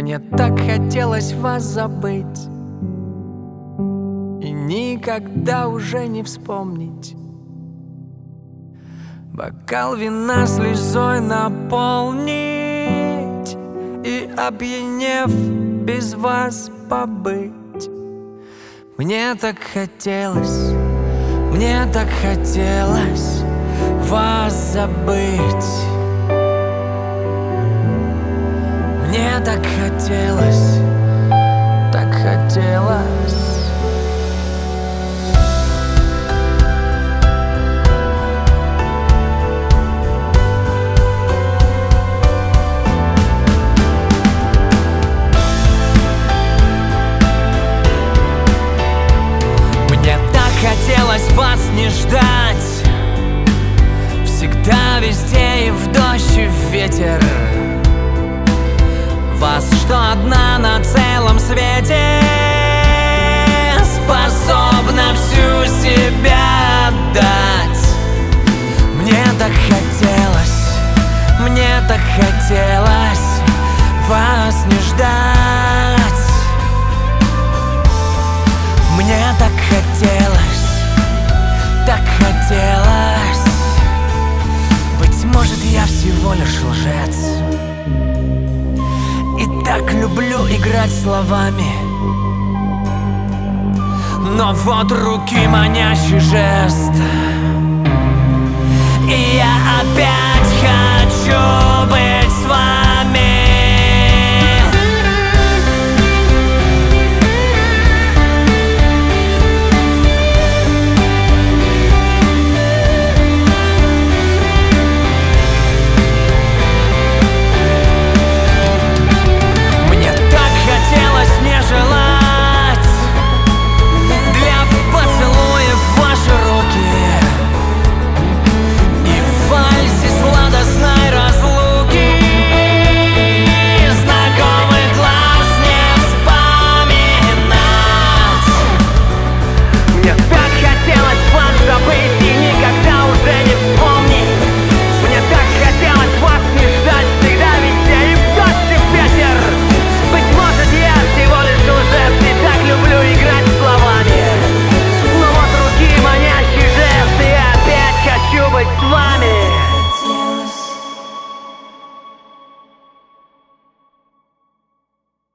Мне так хотелось вас забыть и никогда уже не вспомнить. Бокал вина слезой наполнить и, опьянев, без вас побыть. Мне так хотелось вас забыть. Мне так хотелось. Мне так хотелось вас не ждать, всегда, везде, и в дождь, и в ветер. Вас, что одна на целом свете способна всю себя отдать. Мне так хотелось вас не ждать. Мне так хотелось. Быть может, я всего лишь лжец и так люблю играть словами, но вот руки манящий жест, и я опять хочу быть